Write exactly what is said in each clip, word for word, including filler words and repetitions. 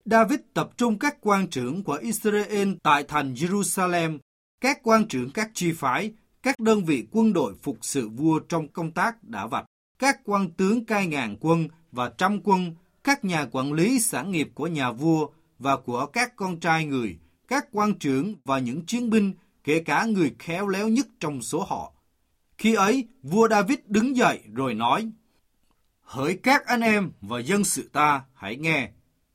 David tập trung các quan trưởng của Israel tại thành Jerusalem, các quan trưởng các chi phái, các đơn vị quân đội phục sự vua trong công tác đả vạch, các quan tướng cai ngàn quân và trăm quân, các nhà quản lý sản nghiệp của nhà vua và của các con trai người, các quan trưởng và những chiến binh, kể cả người khéo léo nhất trong số họ. Khi ấy, vua David đứng dậy rồi nói: Hỡi các anh em và dân sự ta, hãy nghe.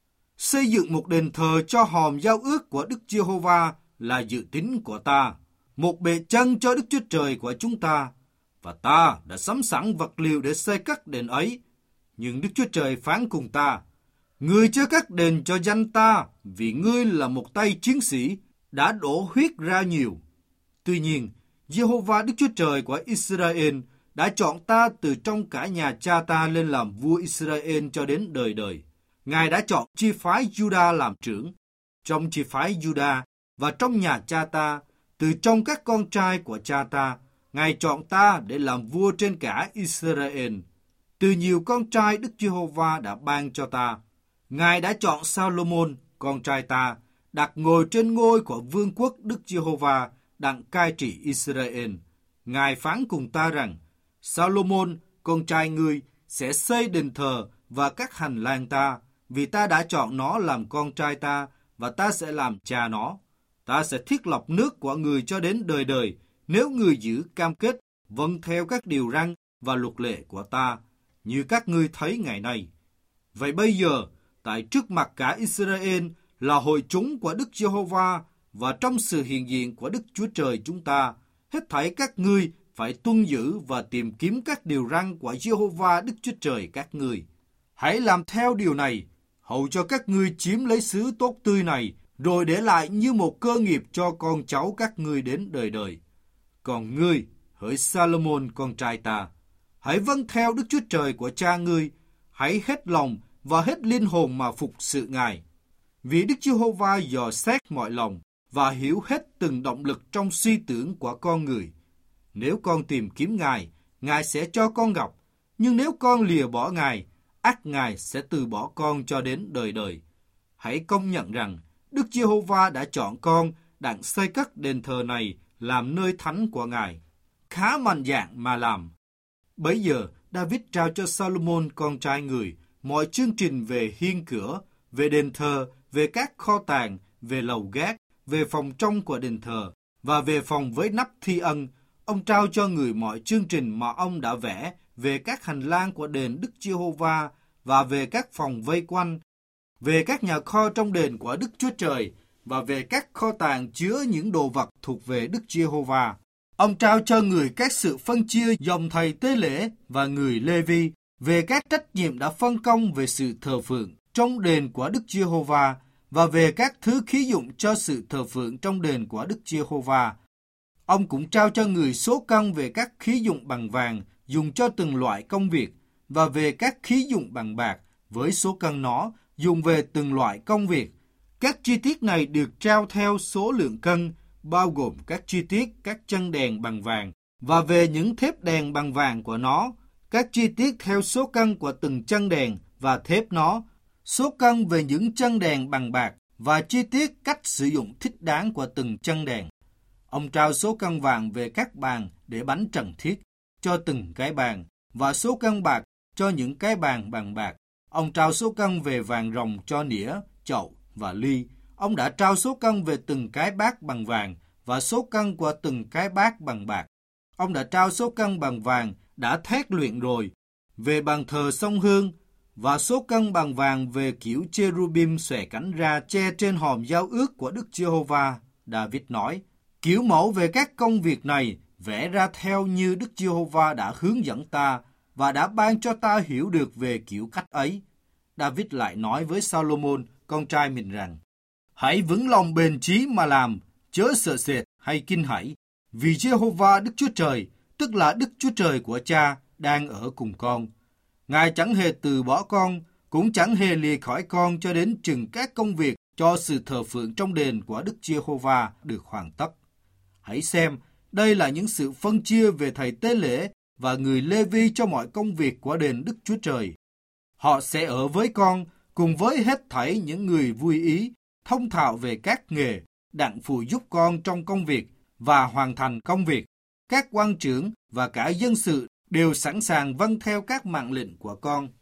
Xây dựng một đền thờ cho hòm giao ước của Đức Giê-hô-va là dự tính của ta, một bệ chân cho Đức Chúa Trời của chúng ta, và ta đã sắm sẵn vật liệu để xây cất đền ấy. Nhưng Đức Chúa Trời phán cùng ta: Ngươi chớ cất đền cho danh ta, vì ngươi là một tay chiến sĩ, đã đổ huyết ra nhiều. Tuy nhiên, Giê-hô-va Đức Chúa Trời của Israel đã chọn ta từ trong cả nhà cha ta lên làm vua Israel cho đến đời đời. Ngài đã chọn chi phái Juda làm trưởng. Trong chi phái Juda và trong nhà cha ta, từ trong các con trai của cha ta, Ngài chọn ta để làm vua trên cả Israel. Từ nhiều con trai Đức Giê-hô-va đã ban cho ta. Ngài đã chọn Salomon, con trai ta, đặt ngồi trên ngôi của vương quốc Đức Giê-hô-va, đặng cai trị Israel. Ngài phán cùng ta rằng: Salomon, con trai ngươi, sẽ xây đền thờ và các hành lang ta, vì ta đã chọn nó làm con trai ta, và ta sẽ làm cha nó. Ta sẽ thiết lập nước của người cho đến đời đời, nếu người giữ cam kết vâng theo các điều răn và luật lệ của ta, như các ngươi thấy ngày nay. Vậy bây giờ, tại trước mặt cả Israel là hội chúng của Đức Giê-hô-va, và trong sự hiện diện của Đức Chúa Trời chúng ta, hết thảy các ngươi phải tuân giữ và tìm kiếm các điều răn của Giê-hô-va Đức Chúa Trời các ngươi. Hãy làm theo điều này, hầu cho các ngươi chiếm lấy xứ tốt tươi này, rồi để lại như một cơ nghiệp cho con cháu các ngươi đến đời đời. Còn ngươi, hỡi Salomon con trai ta, hãy vâng theo Đức Chúa Trời của cha ngươi, hãy hết lòng và hết linh hồn mà phục sự Ngài. Vì Đức Giê-hô-va dò xét mọi lòng và hiểu hết từng động lực trong suy tưởng của con người. Nếu con tìm kiếm Ngài, Ngài sẽ cho con gặp, nhưng nếu con lìa bỏ Ngài, ắt Ngài sẽ từ bỏ con cho đến đời đời. Hãy công nhận rằng Đức Giê-hô-va đã chọn con đặng xây cất đền thờ này làm nơi thánh của Ngài. Khá mạnh dạn mà làm. Bấy giờ, David trao cho Salomon con trai người mọi chương trình về hiên cửa, về đền thờ, về các kho tàng, về lầu gác, về phòng trong của đền thờ và về phòng với nắp thi ân. Ông trao cho người mọi chương trình mà ông đã vẽ về các hành lang của đền Đức Giê-hô-va và về các phòng vây quanh, về các nhà kho trong đền của Đức Chúa Trời và về các kho tàng chứa những đồ vật thuộc về Đức Giê-hô-va. Ông trao cho người các sự phân chia dòng thầy tế lễ và người Lê-vi về các trách nhiệm đã phân công về sự thờ phượng trong đền của Đức Giê-hô-va và về các thứ khí dụng cho sự thờ phượng trong đền của Đức Giê-hô-va. Ông cũng trao cho người số cân về các khí dụng bằng vàng dùng cho từng loại công việc và về các khí dụng bằng bạc với số cân nó dùng về từng loại công việc. Các chi tiết này được trao theo số lượng cân, bao gồm các chi tiết các chân đèn bằng vàng và về những thép đèn bằng vàng của nó, các chi tiết theo số cân của từng chân đèn và thép nó, số cân về những chân đèn bằng bạc và chi tiết cách sử dụng thích đáng của từng chân đèn. Ông trao số cân vàng về các bàn để bánh trần thiết cho từng cái bàn và số cân bạc cho những cái bàn bằng bạc. Ông trao số cân về vàng ròng cho nĩa, chậu và ly. Ông đã trao số cân về từng cái bát bằng vàng và số cân của từng cái bát bằng bạc. Ông đã trao số cân bằng vàng đã thét luyện rồi về bàn thờ sông hương và số cân bằng vàng về kiểu cherubim xòe cánh ra che trên hòm giao ước của Đức Giê-hô-va. David nói, kiểu mẫu về các công việc này vẽ ra theo như Đức Giê-hô-va đã hướng dẫn ta và đã ban cho ta hiểu được về kiểu cách ấy. David lại nói với Salomon, con trai mình rằng, hãy vững lòng bền chí mà làm, chớ sợ sệt hay kinh hãi, vì Giê-hô-va Đức Chúa Trời, tức là Đức Chúa Trời của cha, đang ở cùng con. Ngài chẳng hề từ bỏ con, cũng chẳng hề lìa khỏi con cho đến chừng các công việc cho sự thờ phượng trong đền của Đức Giê-hô-va được hoàn tất. Hãy xem, đây là những sự phân chia về thầy tế lễ và người Lê-vi cho mọi công việc của đền Đức Chúa Trời. Họ sẽ ở với con, cùng với hết thảy những người vui ý, thông thạo về các nghề, đặng phụ giúp con trong công việc và hoàn thành công việc. Các quan trưởng và cả dân sự đều sẵn sàng vâng theo các mạng lệnh của con.